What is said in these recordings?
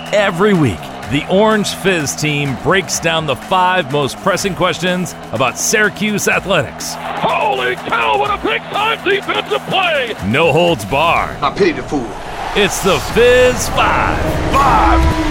Every week, the Orange Fizz team breaks down the 5 most pressing questions about Syracuse athletics. Holy cow, what a big-time defensive play! No holds barred. I pity the fool. It's the Fizz 5.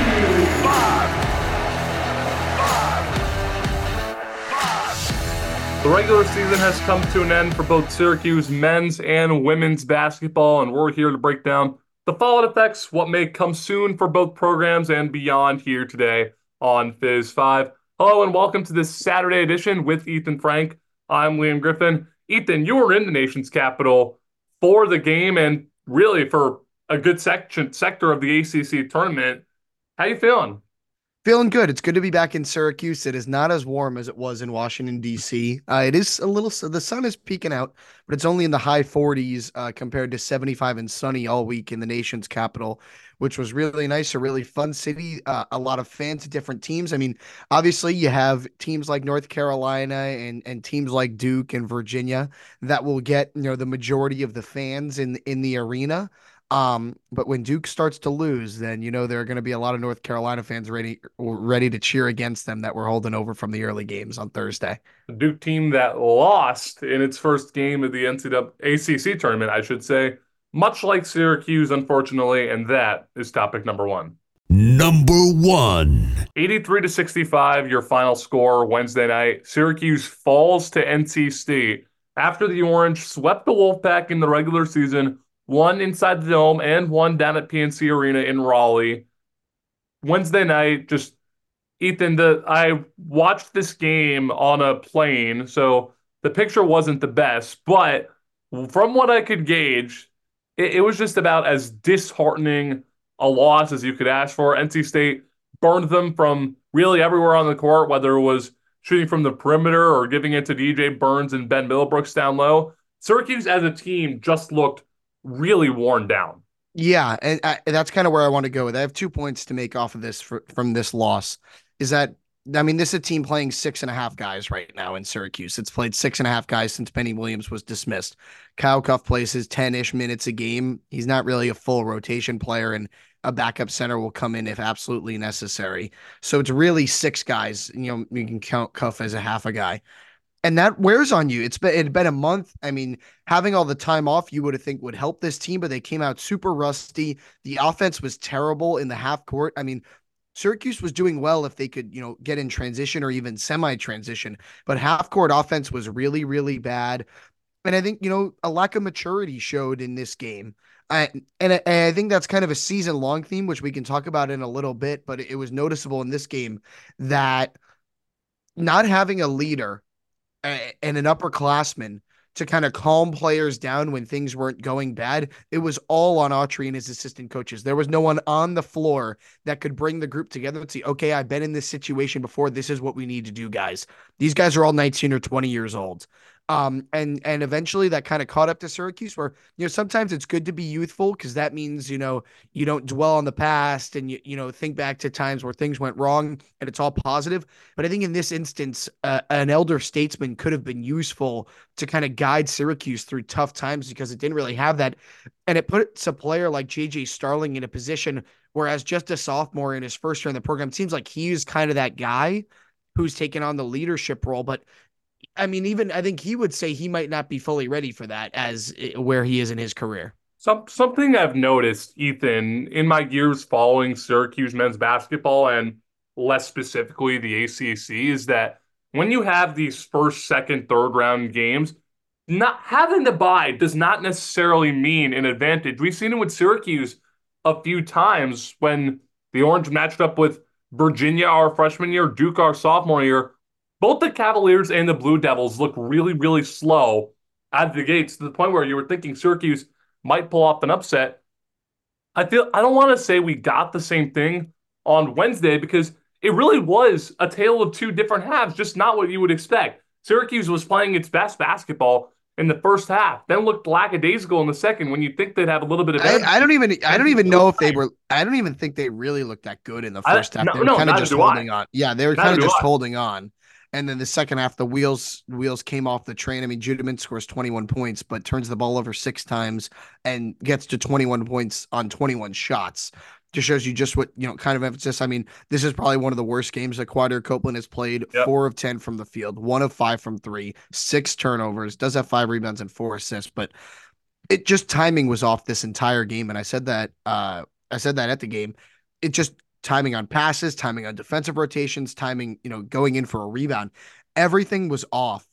The regular season has come to an end for both Syracuse men's and women's basketball, and we're here to break down the fallout effects, what may come soon for both programs and beyond here today on Fizz 5. Hello and welcome to this Saturday edition with Ethan Frank. I'm Liam Griffin. Ethan, you were in the nation's capital for the game and really for a good sector of the ACC tournament. How you feeling? Feeling good. It's good to be back in Syracuse. It is not as warm as it was in Washington, D.C. It is a little, the sun is peeking out, but it's only in the high 40s compared to 75 and sunny all week in the nation's capital, which was really nice. A really fun city. A lot of fans of different teams. I mean, obviously you have teams like North Carolina and teams like Duke and Virginia that will get, the majority of the fans in the arena. But when Duke starts to lose, then there are going to be a lot of North Carolina fans ready to cheer against them that were holding over from the early games on Thursday. The Duke team that lost in its first game of the ACC tournament, I should say, much like Syracuse, unfortunately, and that is topic number 1. Number 1. 83-65, your final score Wednesday night. Syracuse falls to NC State after the Orange swept the Wolfpack in the regular season, one inside the Dome and one down at PNC Arena in Raleigh. Wednesday night, Ethan, I watched this game on a plane, so the picture wasn't the best, but from what I could gauge, it was just about as disheartening a loss as you could ask for. NC State burned them from really everywhere on the court, whether it was shooting from the perimeter or giving it to DJ Burns and Ben Middlebrooks down low. Syracuse as a team just looked really worn down. Yeah, and that's kind of where I want to go with. I have 2 points to make off of this from this loss. Is that, I mean, this is a team playing 6.5 guys right now in Syracuse. It's played 6.5 guys since Penny Williams was dismissed. Kyle Cuff plays his 10-ish minutes a game. He's not really a full rotation player, and a backup center will come in if absolutely necessary. So it's really 6 guys. You can count Cuff as a half a guy. And that wears on you. It'd been a month. I mean, having all the time off, you would have think would help this team, but they came out super rusty. The offense was terrible in the half court. I mean, Syracuse was doing well if they could, get in transition or even semi-transition, but half court offense was really, really bad. And I think, a lack of maturity showed in this game. I think that's kind of a season-long theme, which we can talk about in a little bit, but it was noticeable in this game that not having a leader and an upperclassman to kind of calm players down when things weren't going bad, it was all on Autry and his assistant coaches. There was no one on the floor that could bring the group together and say, okay, I've been in this situation before. This is what we need to do, guys. These guys are all 19 or 20 years old. And eventually that kind of caught up to Syracuse where, sometimes it's good to be youthful because that means, you don't dwell on the past and, think back to times where things went wrong and it's all positive. But I think in this instance, an elder statesman could have been useful to kind of guide Syracuse through tough times because it didn't really have that. And it puts a player like JJ Starling in a position whereas just a sophomore in his first year in the program, it seems like he's kind of that guy who's taken on the leadership role. But I mean, even I think he would say he might not be fully ready for that as where he is in his career. Something I've noticed, Ethan, in my years following Syracuse men's basketball and less specifically the ACC is that when you have these first, second, third round games, not having the bye does not necessarily mean an advantage. We've seen it with Syracuse a few times when the Orange matched up with Virginia our freshman year, Duke our sophomore year. Both the Cavaliers and the Blue Devils look really, really slow out of the gates to the point where you were thinking Syracuse might pull off an upset. I don't want to say we got the same thing on Wednesday because it really was a tale of 2 different halves, just not what you would expect. Syracuse was playing its best basketball in the first half, then looked lackadaisical in the second when you think they'd have a little bit of I don't even know if they were. I don't even think they really looked that good in the first half. They were kind of just holding on. Yeah, they were kind of just holding on. And then the second half, the wheels came off the train. I mean, Judeman scores 21 points, but turns the ball over 6 times and gets to 21 points on 21 shots. Just shows you just what, kind of emphasis. I mean, this is probably one of the worst games that Quadir Copeland has played. Yep. 4 of 10 from the field, 1 of 5 from three, 6 turnovers, does have 5 rebounds and 4 assists, but it just timing was off this entire game. And I said that at the game. It just timing on passes, timing on defensive rotations, timing, going in for a rebound. Everything was off.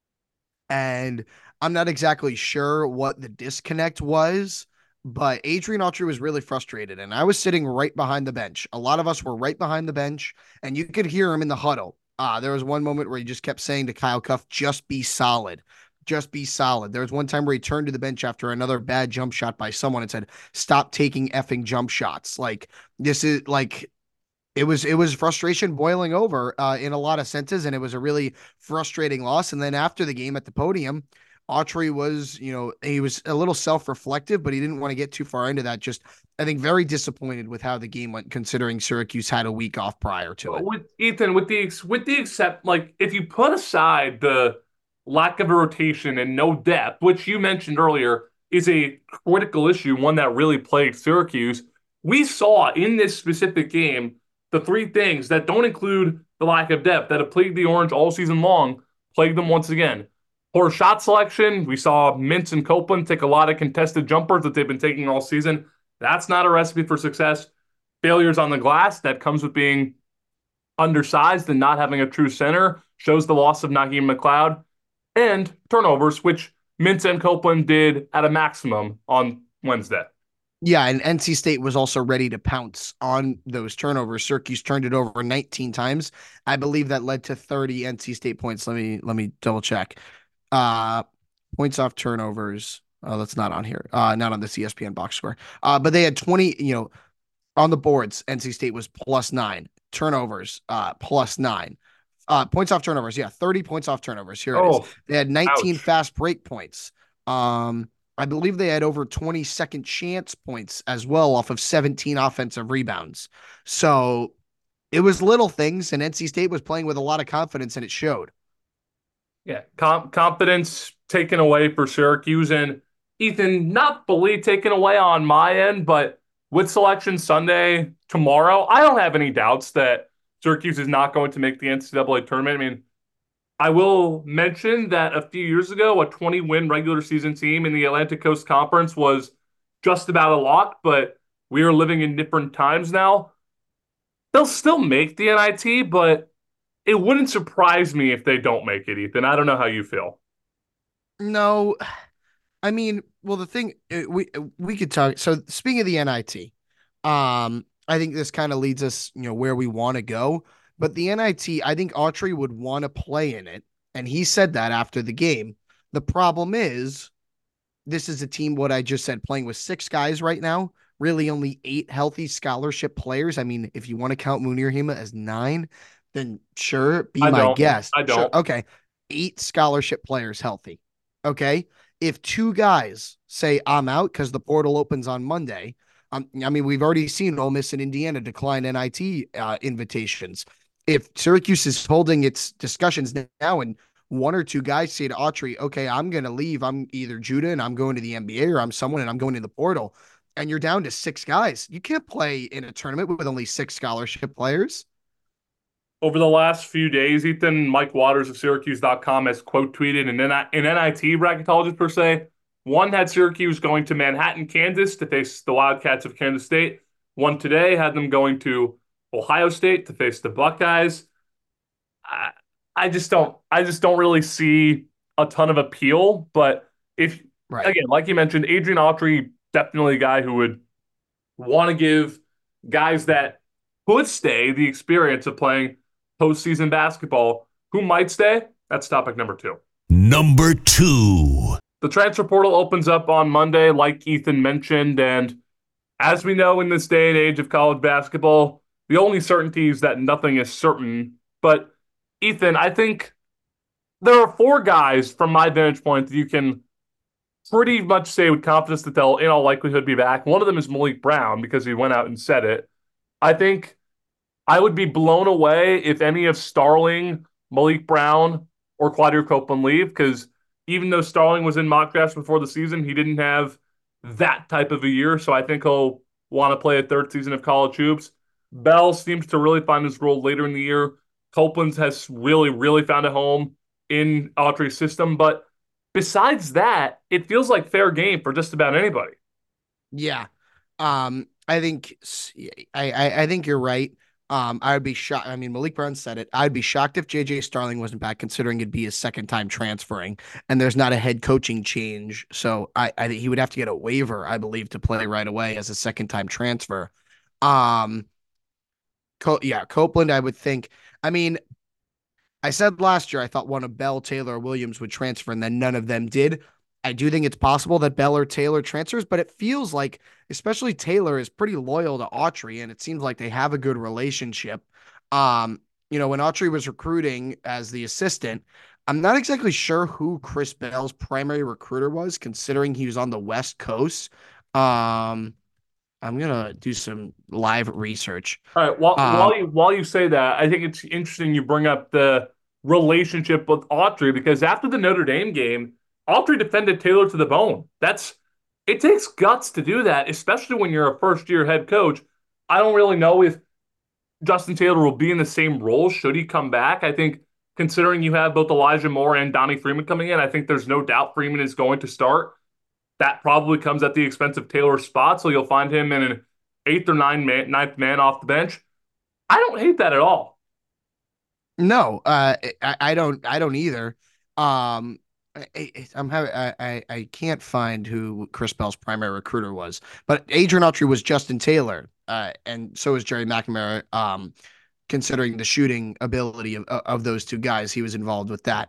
And I'm not exactly sure what the disconnect was, but Adrian Autry was really frustrated. And I was sitting right behind the bench. A lot of us were right behind the bench, and you could hear him in the huddle. There was one moment where he just kept saying to Kyle Cuff, just be solid. Just be solid. There was one time where he turned to the bench after another bad jump shot by someone and said, stop taking effing jump shots. Like, this is like, it was frustration boiling over in a lot of senses, and it was a really frustrating loss. And then after the game at the podium, Autry was, he was a little self-reflective, but he didn't want to get too far into that. Just, I think, very disappointed with how the game went, considering Syracuse had a week off prior to it. With Ethan, with the except, like, if you put aside the lack of a rotation and no depth, which you mentioned earlier is a critical issue, one that really plagued Syracuse, we saw in this specific game the 3 things that don't include the lack of depth that have plagued the Orange all season long, plagued them once again. Poor shot selection. We saw Mintz and Copeland take a lot of contested jumpers that they've been taking all season. That's not a recipe for success. Failures on the glass, that comes with being undersized and not having a true center, shows the loss of Naheem McLeod. And turnovers, which Mintz and Copeland did at a maximum on Wednesday. Yeah, and NC State was also ready to pounce on those turnovers. Syracuse turned it over 19 times. I believe that led to 30 NC State points. Let me double check. Points off turnovers. Oh, that's not on here. Not on this ESPN box score. But they had 20, on the boards. NC State was +9. Turnovers, +9. Points off turnovers. Yeah, 30 points off turnovers. Here it is. They had 19 fast break points. I believe they had over 20 second chance points as well off of 17 offensive rebounds. So it was little things, and NC State was playing with a lot of confidence, and it showed. Yeah, confidence taken away for Syracuse, and Ethan, not fully taken away on my end, but with Selection Sunday tomorrow, I don't have any doubts that Syracuse is not going to make the NCAA tournament. I mean, I will mention that a few years ago, a 20-win regular season team in the Atlantic Coast Conference was just about a lock, but we are living in different times now. They'll still make the NIT, but it wouldn't surprise me if they don't make it, Ethan. I don't know how you feel. No, I mean, well, the thing we could talk. So speaking of the NIT, I think this kind of leads us, where we want to go. But the NIT, I think Autry would want to play in it. And he said that after the game. The problem is, this is a team, what I just said, playing with 6 guys right now, really only 8 healthy scholarship players. I mean, if you want to count Munir Hima as 9, then sure, be my guest. I don't. Sure. Okay. 8 scholarship players healthy. Okay. If 2 guys say, I'm out because the portal opens on Monday, I mean, we've already seen Ole Miss and Indiana decline NIT invitations. If Syracuse is holding its discussions now and 1 or 2 guys say to Autry, okay, I'm going to leave. I'm either Judah and I'm going to the NBA, or I'm someone and I'm going to the portal, and you're down to 6 guys, you can't play in a tournament with only 6 scholarship players. Over the last few days, Ethan, Mike Waters of Syracuse.com has quote tweeted an NIT bracketologist per se. One had Syracuse going to Manhattan, Kansas to face the Wildcats of Kansas State. One today had them going to Ohio State to face the Buckeyes. I just don't really see a ton of appeal. But again, like you mentioned, Adrian Autry, definitely a guy who would want to give guys that could stay the experience of playing postseason basketball. Who might stay? That's topic number 2. Number 2. The transfer portal opens up on Monday, like Ethan mentioned, and as we know in this day and age of college basketball, the only certainty is that nothing is certain. But Ethan, I think there are 4 guys from my vantage point that you can pretty much say with confidence that they'll in all likelihood be back. One of them is Malik Brown because he went out and said it. I think I would be blown away if any of Starling, Malik Brown, or Quadir Copeland leave, because even though Starling was in mock drafts before the season, he didn't have that type of a year. So I think he'll want to play a third season of college hoops. Bell seems to really find his role later in the year. Copeland has really, really found a home in Autry's system. But besides that, it feels like fair game for just about anybody. Yeah. I think I think you're right. I would be shocked. I mean, Malik Brown said it. I'd be shocked if JJ Starling wasn't back, considering it'd be his second time transferring, and there's not a head coaching change. So I think he would have to get a waiver, I believe, to play right away as a second time transfer. Um, Copeland, I would think. I mean, I said last year I thought one of Bell, Taylor, or Williams would transfer, and then none of them did. I do think it's possible that Bell or Taylor transfers, but it feels like, especially Taylor, is pretty loyal to Autry, and it seems like they have a good relationship. When Autry was recruiting as the assistant, I'm not exactly sure who Chris Bell's primary recruiter was, considering he was on the West Coast. I'm gonna do some live research. All right. While you say that, I think it's interesting you bring up the relationship with Autry because after the Notre Dame game, Autry defended Taylor to the bone. It takes guts to do that, especially when you're a first year head coach. I don't really know if Justin Taylor will be in the same role should he come back. I think considering you have both Elijah Moore and Donnie Freeman coming in, I think there's no doubt Freeman is going to start. That probably comes at the expense of Taylor's spot, so you'll find him in an eighth or ninth man off the bench. I don't hate that at all. No, I don't either. I can't find who Chris Bell's primary recruiter was, but Adrian Autry was Justin Taylor, and so was Jerry McNamara. Considering the shooting ability of those two guys, he was involved with that.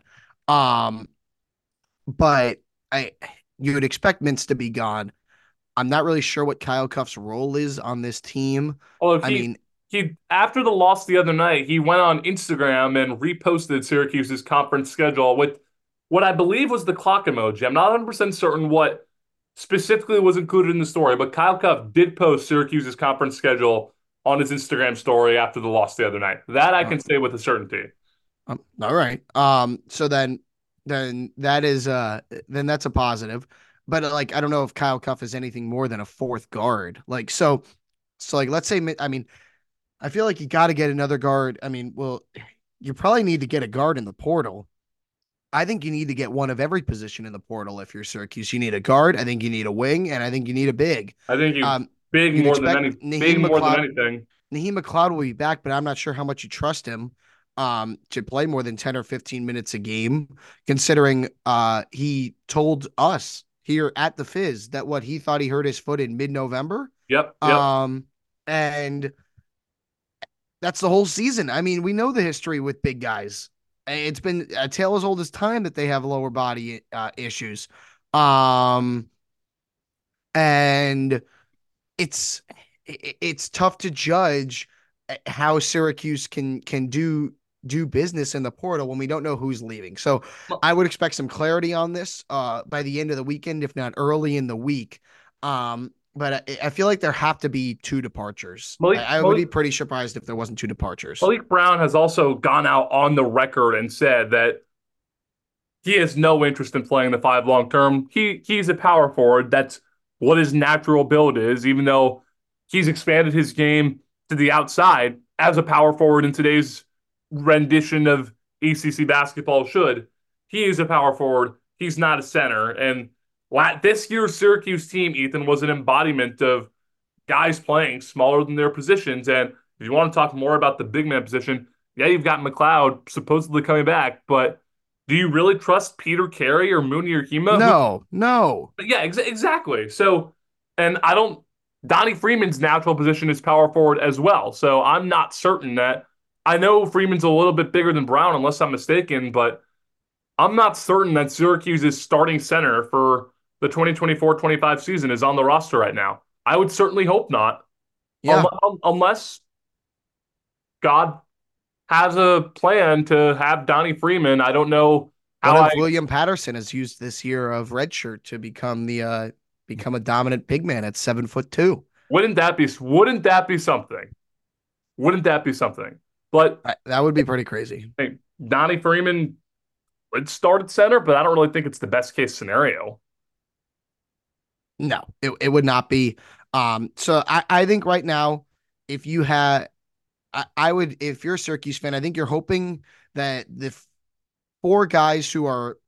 But you would expect Mintz to be gone. I'm not really sure what Kyle Cuff's role is on this team. Well, I mean, he after the loss the other night, he went on Instagram and reposted Syracuse's conference schedule with what I believe was the clock emoji. I'm not 100% certain what specifically was included in the story, but Kyle Cuff did post Syracuse's conference schedule on his Instagram story after the loss the other night. That I can say with a certainty. all right. So then that is then that's a positive. But like I don't know if Kyle Cuff is anything more than a fourth guard. So like let's say I mean I feel like you got to get another guard. I mean, well, you probably need to get a guard in the portal. I think you need to get one of every position in the portal if you're Syracuse. You need a guard, I think you need a wing, and I think you need a big. I think You'd more than expect big more than anything. Naheem McLeod will be back, but I'm not sure how much you trust him to play more than 10 or 15 minutes a game, considering he told us here at the Fizz that what he thought he hurt his foot in mid-November. Yep. And that's the whole season. I mean, we know the history with big guys. It's been a tale as old as time that they have lower body issues. And it's tough to judge how Syracuse can do business in the portal when we don't know who's leaving. So I would expect some clarity on this by the end of the weekend, if not early in the week. But I feel like there have to be two departures. I would be pretty surprised if there wasn't two departures. Malik Brown has also gone out on the record and said that he has no interest in playing the five long term. He's a power forward. That's what his natural build is, even though he's expanded his game to the outside as a power forward in today's rendition of ACC basketball should. He is a power forward. He's not a center. And this year's Syracuse team, Ethan, was an embodiment of guys playing smaller than their positions. And if you want to talk more about the big man position, yeah, you've got McLeod supposedly coming back, but do you really trust Peter Carey or Mooney Hema? No. Yeah, exactly. So, and Donnie Freeman's natural position is power forward as well. So I'm not certain that, I know Freeman's a little bit bigger than Brown, unless I'm mistaken, but I'm not certain that Syracuse's starting center for the 2024-25 season is on the roster right now. I would certainly hope not. Yeah. Unless God has a plan to have Donnie Freeman. I don't know how William Patterson has used this year of redshirt to become a dominant big man at 7'2". Wouldn't that be something? Wouldn't that be something? But that would be pretty crazy. Donnie Freeman would start at center, but I don't really think it's the best case scenario. No, it would not be. So I think right now, if you had, I would, if you're a Syracuse fan, I think you're hoping that the four guys who are,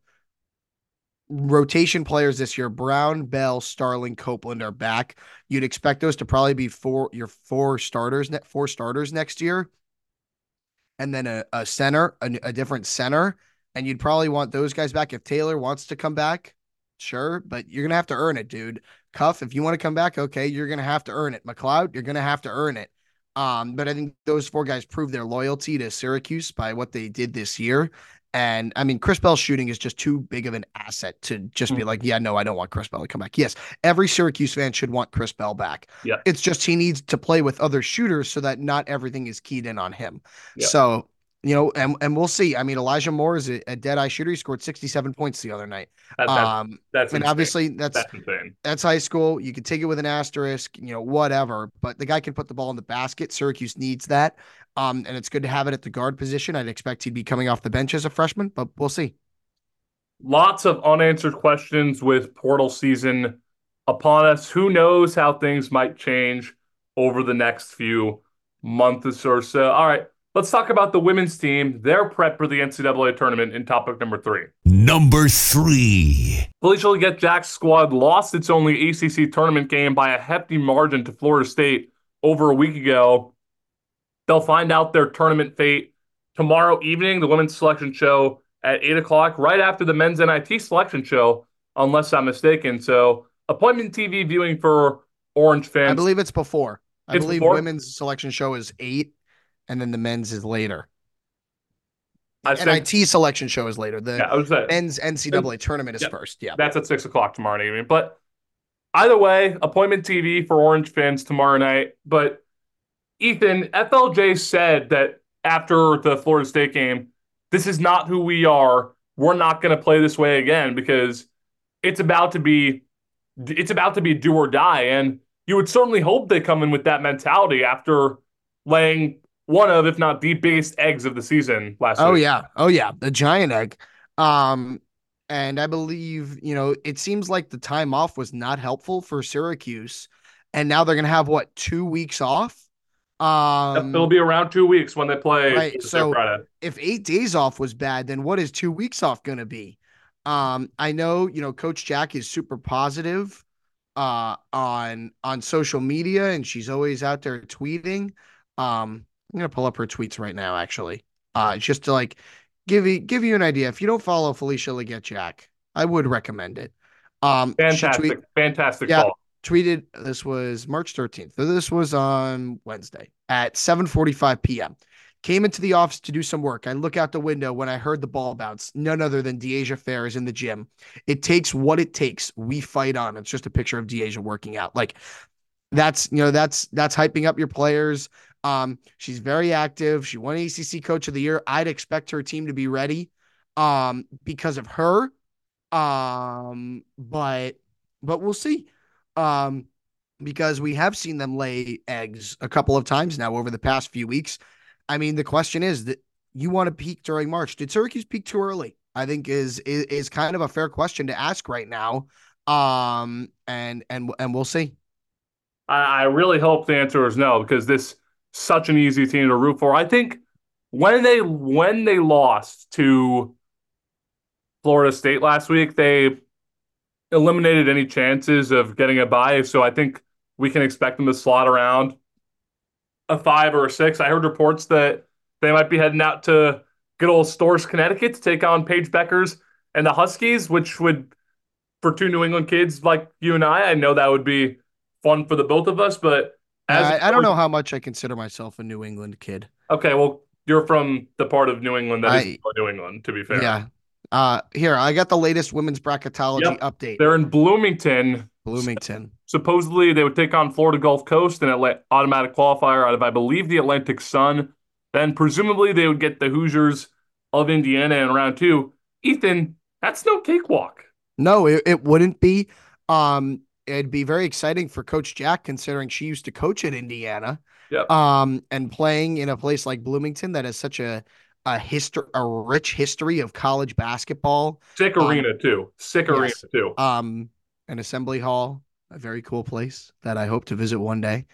rotation players this year, Brown, Bell, Starling, Copeland are back. You'd expect those to probably be your four starters next year, and then a center, a different center, and you'd probably want those guys back if Taylor wants to come back. Sure, but you're gonna have to earn it, dude. Cuff, if you want to come back, okay, you're gonna have to earn it. McLeod, you're gonna have to earn it. But I think those four guys proved their loyalty to Syracuse by what they did this year. And I mean, Chris Bell's shooting is just too big of an asset to just be like, yeah, no, I don't want Chris Bell to come back. Yes, every Syracuse fan should want Chris Bell back. Yeah. It's just he needs to play with other shooters so that not everything is keyed in on him. Yeah. So, and we'll see. I mean, Elijah Moore is a dead-eye shooter. He scored 67 points the other night. That's and insane. obviously That's insane. that's high school. You can take it with an asterisk, whatever. But the guy can put the ball in the basket. Syracuse needs that. And it's good to have it at the guard position. I'd expect he'd be coming off the bench as a freshman, but we'll see. Lots of unanswered questions with portal season upon us. Who knows how things might change over the next few months or so. All right, let's talk about the women's team, their prep for the NCAA tournament in topic number 3. Number 3. Felicia Legette-Jack's squad lost its only ACC tournament game by a hefty margin to Florida State over a week ago. They'll find out their tournament fate tomorrow evening, the women's selection show at 8 o'clock, right after the men's NIT selection show, unless I'm mistaken. So appointment TV viewing for Orange fans. I believe it's before. I It's believe before? women's selection show is 8, and then the men's is later. I think NIT selection show is later. The I was saying, men's NCAA tournament is Yeah. first. Yeah. that's at 6 o'clock tomorrow evening. But either way, appointment TV for Orange fans tomorrow night. But Ethan, FLJ said that after the Florida State game, this is not who we are. We're not going to play this way again because it's about to be do or die. And you would certainly hope they come in with that mentality after laying one of, if not the biggest eggs of the season last Oh week. yeah. Oh yeah. The giant egg. And I believe, it seems like the time off was not helpful for Syracuse. And now they're gonna have 2 weeks off? It'll be around 2 weeks when they play Right. Thursday, So Friday. if 8 days off was bad, then what is 2 weeks off gonna be? I know, Coach Jack is super positive on social media, and she's always out there tweeting. I'm gonna pull up her tweets right now, actually. Just to give you an idea. If you don't follow Felicia Legette-Jack, I would recommend it. Fantastic yeah, call. tweeted, this was March 13th. So this was on Wednesday at 7:45 p.m. Came into the office to do some work. I look out the window when I heard the ball bounce. None other than Deasia Fair is in the gym. It takes what it takes. We fight on. It's just a picture of Deasia working out. That's hyping up your players. She's very active. She won ACC Coach of the Year. I'd expect her team to be ready because of her. But we'll see. Because we have seen them lay eggs a couple of times now over the past few weeks. I mean, the question is that you want to peak during March. Did Syracuse peak too early? I think is kind of a fair question to ask right now. And we'll see. I really hope the answer is no, because this is such an easy team to root for. I think when they lost to Florida State last week, they eliminated any chances of getting a bye. So I think we can expect them to slot around a 5 or a 6. I heard reports that they might be heading out to good old Storrs, Connecticut to take on Paige Beckers and the Huskies, which would, for two New England kids like you and I know that would be fun for the both of us. But I don't know how much I consider myself a New England kid. Okay, well, you're from the part of New England that is New England, to be fair. Yeah. Here, I got the latest women's bracketology update. They're in Bloomington. Supposedly, they would take on Florida Gulf Coast in an automatic qualifier out of, I believe, the Atlantic Sun. Then, presumably, they would get the Hoosiers of Indiana in round 2. Ethan, that's no cakewalk. No, it wouldn't be. It'd be very exciting for Coach Jack, considering she used to coach at Indiana. Yep. And playing in a place like Bloomington that has such a rich history of college basketball. Sick arena too. An assembly hall. a very cool place that I hope to visit one day.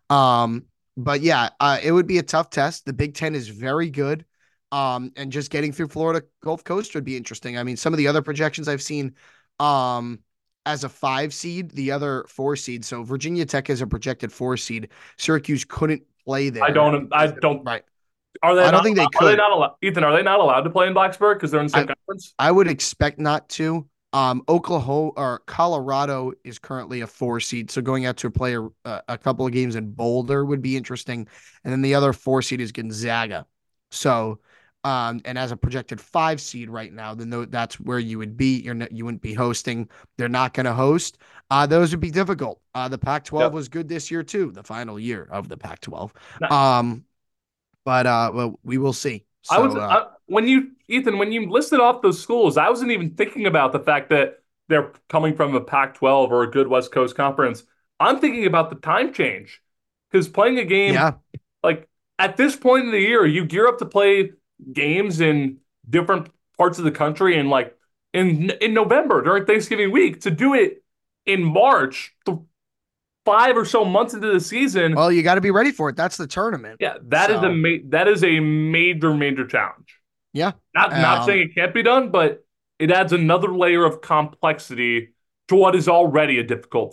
But yeah, it would be a tough test. The Big Ten is very good. And just getting through Florida Gulf Coast would be interesting. I mean, some of the other projections I've seen, um, as a 5 seed, the other 4 seed. So Virginia Tech is a projected 4 seed. Syracuse couldn't play I there. don't. I don't. Right. Are they I don't not? think they Are they could. not allowed? Ethan, are they not allowed to play in Blacksburg because they're in the same I conference? I would expect not to. Oklahoma or Colorado is currently a 4 seed, so going out to play a couple of games in Boulder would be interesting. And then the other 4 seed is Gonzaga. So, and as a projected 5 seed right now, then that's where you would be. You wouldn't be hosting. They're not going to host. Those would be difficult. The Pac-12 Yep. was good this year too, the final year of the Pac-12. No, But well, we will see. I was So, when you Ethan, when you listed off those schools, I wasn't even thinking about the fact that they're coming from a Pac-12 or a good West Coast conference. I'm thinking about the time change because playing a game yeah. like at this point in the year, you gear up to play games in different parts of the country and like in November during Thanksgiving week to do it in March, 5 or so months into the season. Well, you got to be ready for it. That's the tournament. Yeah, So, that is a major challenge. yeah. Not saying it can't be done, but it adds another layer of complexity to what is already a difficult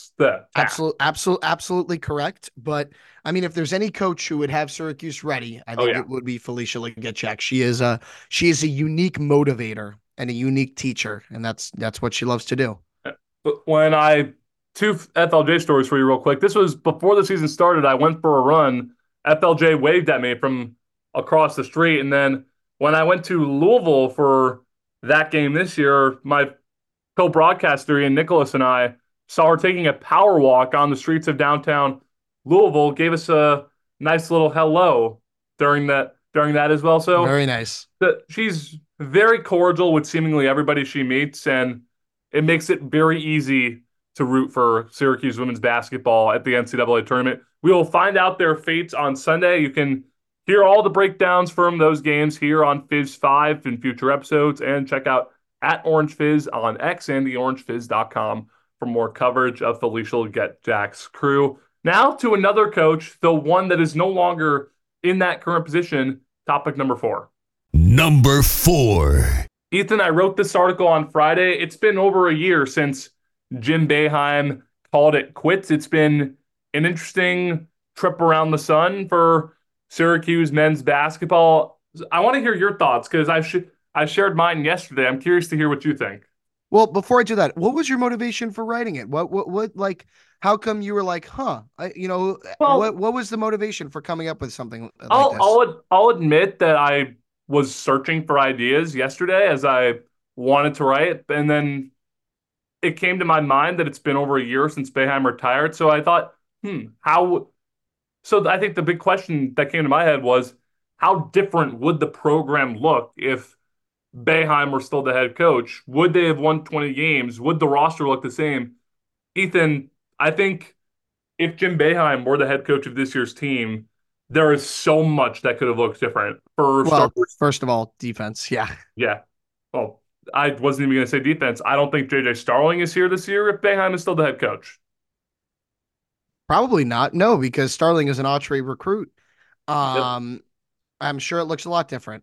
task. Absolutely correct. But I mean, if there's any coach who would have Syracuse ready, I Oh think yeah. it would be Felicia Legechek. She is a unique motivator and a unique teacher, and that's what she loves to do. But when I two FLJ stories for you real quick. This was before the season started. I went for a run. FLJ waved at me from across the street, and then when I went to Louisville for that game this year, my co-broadcaster Ian Nicholas and I saw her taking a power walk on the streets of downtown Louisville. Gave us a nice little hello during that as well. So Very nice. she's very cordial with seemingly everybody she meets, and it makes it very easy to root for Syracuse women's basketball at the NCAA tournament. We will find out their fates on Sunday. You can hear all the breakdowns from those games here on Fizz 5 in future episodes, and check out at Orange Fizz on X and theorangefizz.com for more coverage of Felicia Legechek's crew. Now to another coach, the one that is no longer in that current position, topic number 4. Number 4. Ethan, I wrote this article on Friday. It's been over a year since Jim Boeheim called it quits. It's been an interesting trip around the sun for Syracuse men's basketball. I want to hear your thoughts because I shared mine yesterday. I'm curious to hear what you think. Well, before I do that, what was your motivation for writing it? What like, how come you were like, Well, what was the motivation for coming up with something like I'll this? I'll admit that I was searching for ideas yesterday as I wanted to write, and then it came to my mind that it's been over a year since Boeheim retired. So I thought, how? So I think the big question that came to my head was, how different would the program look if Boeheim were still the head coach? Would they have won 20 games? Would the roster look the same? Ethan, I think if Jim Boeheim were the head coach of this year's team, there is so much that could have looked different. For Well, starters, first of all, defense. Yeah. yeah. Well, I wasn't even going to say defense. I don't think JJ Starling is here this year if Boeheim is still the head coach. Probably not. No, because Starling is an Autry recruit. Yep. I'm sure it looks a lot different.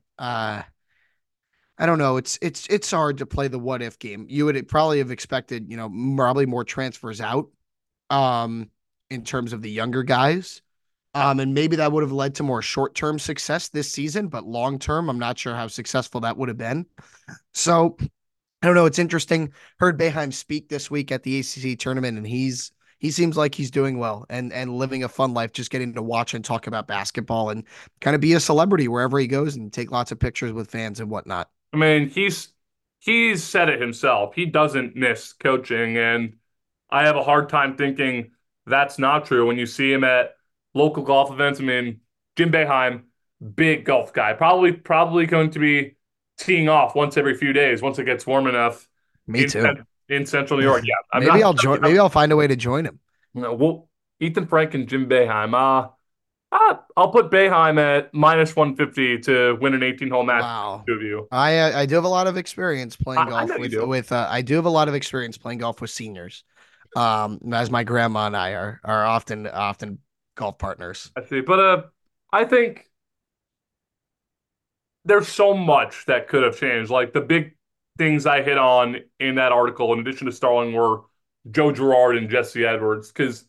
I don't know. It's hard to play the what if game. You would probably have expected, probably more transfers out, um, in terms of the younger guys. And maybe that would have led to more short-term success this season, but long-term, I'm not sure how successful that would have been. So I don't know. It's interesting. Heard Boeheim speak this week at the ACC tournament, and he seems like he's doing well and living a fun life, just getting to watch and talk about basketball and kind of be a celebrity wherever he goes and take lots of pictures with fans and whatnot. I mean, he's said it himself. He doesn't miss coaching, and I have a hard time thinking that's not true when you see him at local golf events. I mean, Jim Boeheim, big golf guy, probably going to be teeing off once every few days once it gets warm enough Me too. in Central New York. Yeah, I'm Maybe not. I'll join. Maybe I'll find a way to join him. No, well, Ethan Frank and Jim Boeheim. I'll put Boeheim at -150 to win an 18-hole match. Wow. Two of you. I do have a lot of experience playing I golf know you with do. I do have a lot of experience playing golf with seniors. As my grandma and I are often golf partners. I see. But I think there's so much that could have changed. Like the big things I hit on in that article, in addition to Starling, were Joe Girard and Jesse Edwards. Because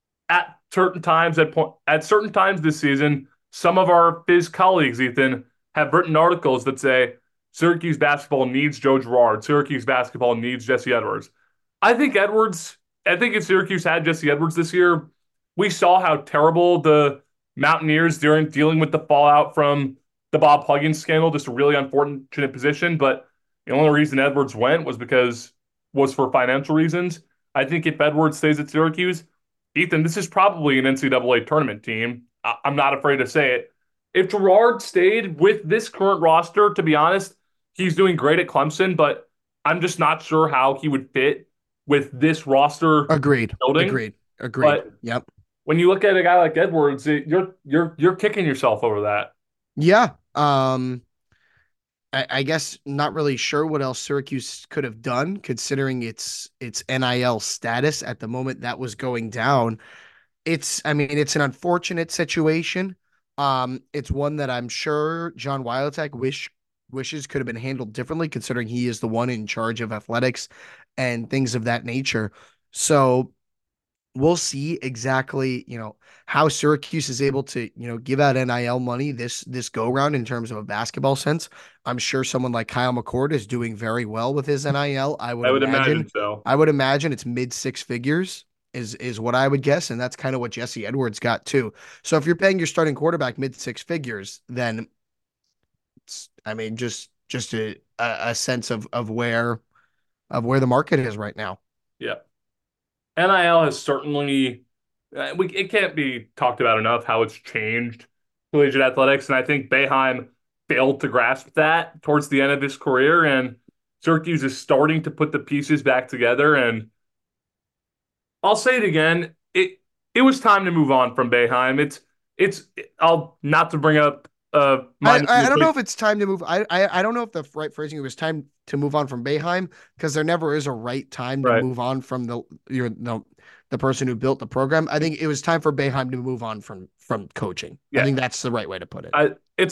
at certain times this season, some of our Fizz colleagues, Ethan, have written articles that say Syracuse basketball needs Joe Girard, Syracuse basketball needs Jesse Edwards. I think Edwards. I think if Syracuse had Jesse Edwards this year, we saw how terrible the Mountaineers during dealing with the fallout from the Bob Huggins scandal, just a really unfortunate position. But the only reason Edwards went was for financial reasons. I think if Edwards stays at Syracuse, Ethan, this is probably an NCAA tournament team. I'm not afraid to say it. If Girard stayed with this current roster, to be honest, he's doing great at Clemson, but I'm just not sure how he would fit with this roster Agreed. building. Agreed. But Yep. when you look at a guy like Edwards, you're kicking yourself over that. Yeah. I guess not really sure what else Syracuse could have done considering its NIL status at the moment that was going down. I mean, it's an unfortunate situation. It's one that I'm sure John Wiletek wishes could have been handled differently, considering he is the one in charge of athletics and things of that nature. So we'll see exactly, how Syracuse is able to, give out NIL money this go round in terms of a basketball sense. I'm sure someone like Kyle McCord is doing very well with his NIL. I would I would imagine. imagine so. I would imagine it's mid six figures is what I would guess, and that's kind of what Jesse Edwards got too. So if you're paying your starting quarterback mid six figures, then I mean, just a sense of where the market is right now. Yeah. NIL has certainly it can't be talked about enough how it's changed collegiate athletics, and I think Boeheim failed to grasp that towards the end of his career, and Syracuse is starting to put the pieces back together. And I'll say it again, it was time to move on from Boeheim. It's I'll not to bring up I don't know if it's time to move. I don't know if the right phrasing it was time to move on from Boeheim because there never is a right time to Right. move on from the person who built the program. I think it was time for Boeheim to move on from coaching. Yeah. I think that's the right way to put it.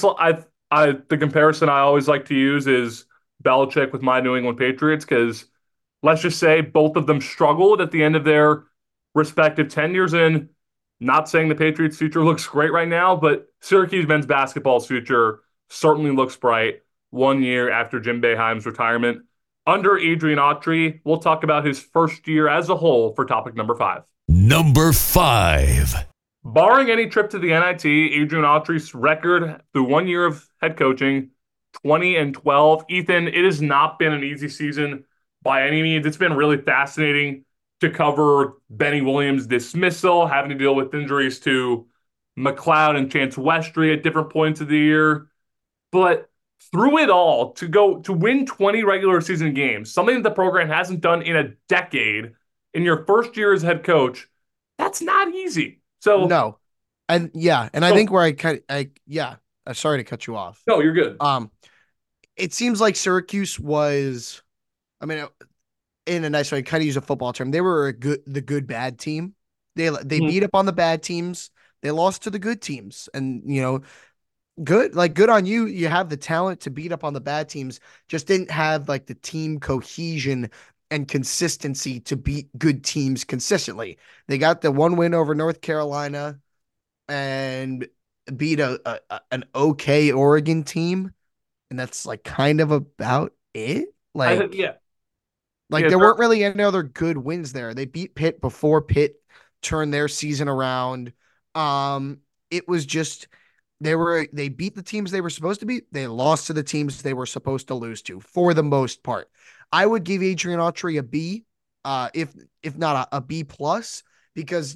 The comparison I always like to use is Belichick with my New England Patriots because let's just say both of them struggled at the end of their respective tenures. And not saying the Patriots' future looks great right now, but Syracuse men's basketball's future certainly looks bright 1 year after Jim Boeheim's retirement. Under Adrian Autry, we'll talk about his first year as a whole for topic number 5. Number 5. Barring any trip to the NIT, Adrian Autry's record through 1 year of head coaching, 20-12. Ethan, it has not been an easy season by any means. It's been really fascinating to cover Benny Williams' dismissal, having to deal with injuries to McLeod and Chance Westry at different points of the year. But through it all, to win 20 regular season games, something that the program hasn't done in a decade, in your first year as head coach, that's not easy. So No, and yeah, and I think where sorry to cut you off. No, you're good. It seems like Syracuse was, I mean, in a nice way, kind of use a football term. They were the good bad team. They beat up on the bad teams. They lost to the good teams, and good on you. You have the talent to beat up on the bad teams. Just didn't have like the team cohesion and consistency to beat good teams consistently. They got the one win over North Carolina and beat an okay Oregon team, and that's like kind of about it. Yeah. There weren't really any other good wins there. They beat Pitt before Pitt turned their season around. It was just they beat the teams they were supposed to beat. They lost to the teams they were supposed to lose to for the most part. I would give Adrian Autry a B, if not a B plus, because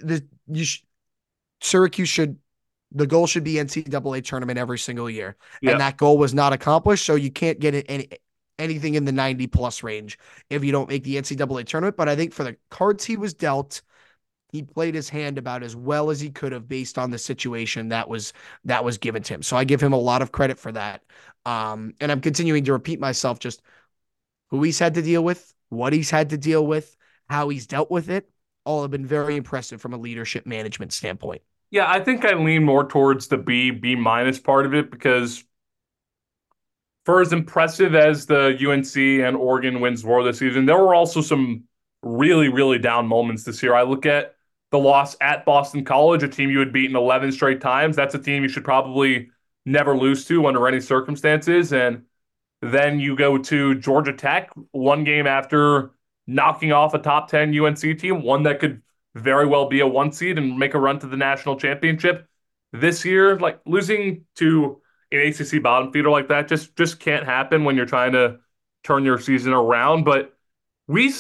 Syracuse the goal should be NCAA tournament every single year, and that goal was not accomplished. So you can't get anything in the 90 plus range if you don't make the NCAA tournament. But I think for the cards he was dealt, he played his hand about as well as he could have based on the situation that was given to him. So I give him a lot of credit for that. And I'm continuing to repeat myself, just who he's had to deal with, what he's had to deal with, how he's dealt with it, all have been very impressive from a leadership management standpoint. Yeah, I think I lean more towards the B minus part of it because for as impressive as the UNC and Oregon wins were this season, there were also some really, really down moments this year. I look at the loss at Boston College, a team you had beaten 11 straight times. That's a team you should probably never lose to under any circumstances. And then you go to Georgia Tech, one game after knocking off a top 10 UNC team, one that could very well be a 1 seed and make a run to the national championship. This year, like losing to an ACC bottom feeder like that just can't happen when you're trying to turn your season around. But we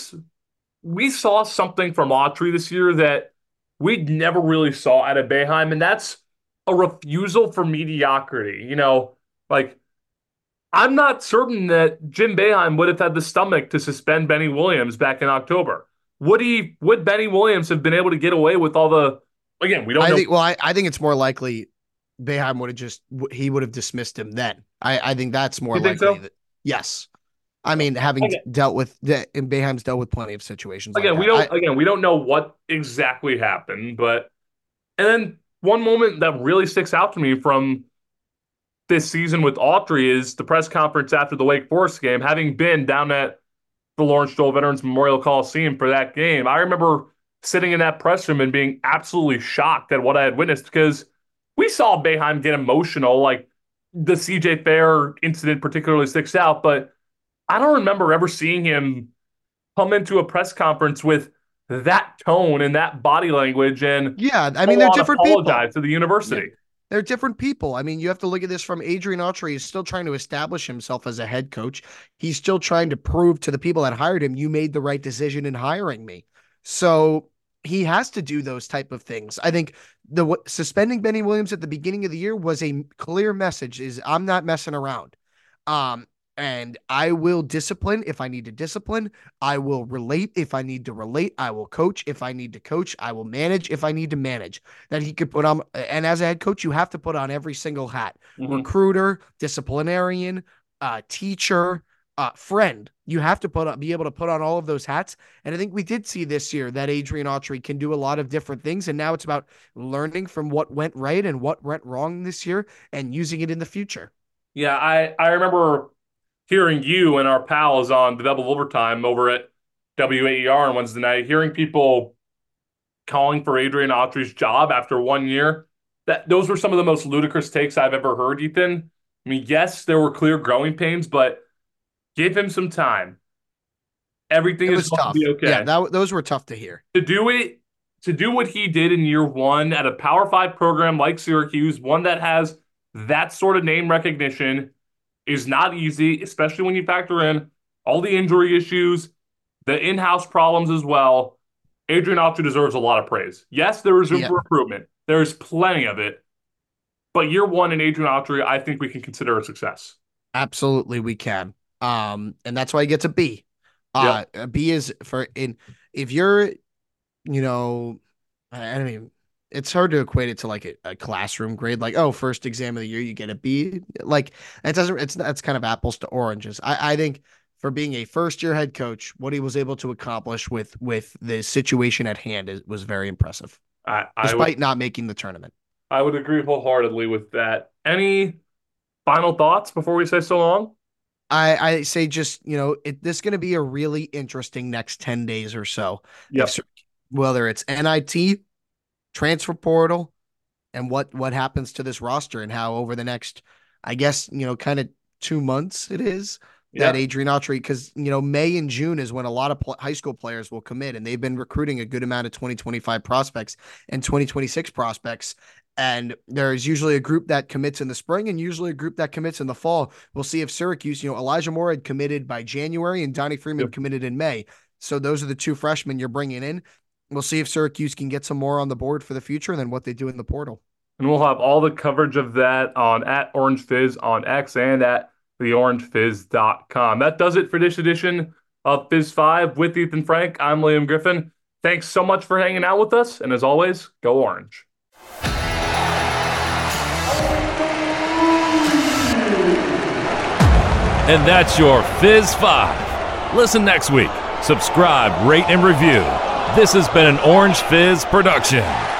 saw something from Autry this year that we never really saw out of Boeheim, and that's a refusal for mediocrity. You know, like I'm not certain that Jim Boeheim would have had the stomach to suspend Benny Williams back in October. Would Benny Williams have been able to get away with all the? Again, we don't know. I think it's more likely Boeheim would have dismissed him then. I think that's more likely. So? Yes. I mean, having dealt with and Boeheim's dealt with plenty of situations. Again, like we don't know what exactly happened, but and then one moment that really sticks out to me from this season with Autry is the press conference after the Wake Forest game, having been down at the Lawrence Joel Veterans Memorial Coliseum for that game. I remember sitting in that press room and being absolutely shocked at what I had witnessed because we saw Boeheim get emotional, like the CJ Fair incident particularly sticks out, but I don't remember ever seeing him come into a press conference with that tone and that body language and yeah, I mean they're different people. Apologize to the university. Yeah. They're different people. I mean, you have to look at this from Adrian Autry. He's still trying to establish himself as a head coach. He's still trying to prove to the people that hired him, you made the right decision in hiring me. So he has to do those type of things. I think suspending Benny Williams at the beginning of the year was a clear message is I'm not messing around. And I will discipline if I need to discipline. I will relate if I need to relate. I will coach if I need to coach. I will manage if I need to manage. That he could put on. And as a head coach, you have to put on every single hat. Mm-hmm. Recruiter, disciplinarian, teacher, friend. You have to be able to put on all of those hats. And I think we did see this year that Adrian Autry can do a lot of different things. And now it's about learning from what went right and what went wrong this year and using it in the future. Yeah, I remember hearing you and our pals on the Double Overtime over at WAER on Wednesday night, hearing people calling for Adrian Autry's job after 1 year, those were some of the most ludicrous takes I've ever heard, Ethan. I mean, yes, there were clear growing pains, but give him some time. Everything is going to be okay. Yeah, those were tough to hear. To do what he did in year one at a Power 5 program like Syracuse, one that has that sort of name recognition, is not easy, especially when you factor in all the injury issues, the in-house problems as well. Adrian Autry deserves a lot of praise. Yes, there is room for improvement. There's plenty of it. But year one in Adrian Autry, I think we can consider a success. Absolutely, we can. And that's why he gets a B. A B is if you're, I mean, it's hard to equate it to like a classroom grade, like, oh, first exam of the year, you get a B. Like that's kind of apples to oranges. I think for being a first year head coach, what he was able to accomplish with the situation at hand was very impressive. Despite not making the tournament. I would agree wholeheartedly with that. Any final thoughts before we say so long? I say just, this is going to be a really interesting next 10 days or so. Yep. Whether it's NIT, transfer portal, and what happens to this roster and how over the next, I guess, kind of 2 months it is that Adrian Autry, because, May and June is when a lot of high school players will commit, and they've been recruiting a good amount of 2025 prospects and 2026 prospects. And there's usually a group that commits in the spring and usually a group that commits in the fall. We'll see if Syracuse, Elijah Moore had committed by January and Donnie Freeman committed in May. So those are the two freshmen you're bringing in. We'll see if Syracuse can get some more on the board for the future than what they do in the portal. And we'll have all the coverage of that on @OrangeFizz on X and at theorangefizz.com. That does it for this edition of Fizz 5 with Ethan Frank. I'm Liam Griffin. Thanks so much for hanging out with us. And as always, go Orange. And that's your Fizz 5. Listen next week subscribe, rate, and review. This has been an Orange Fizz production.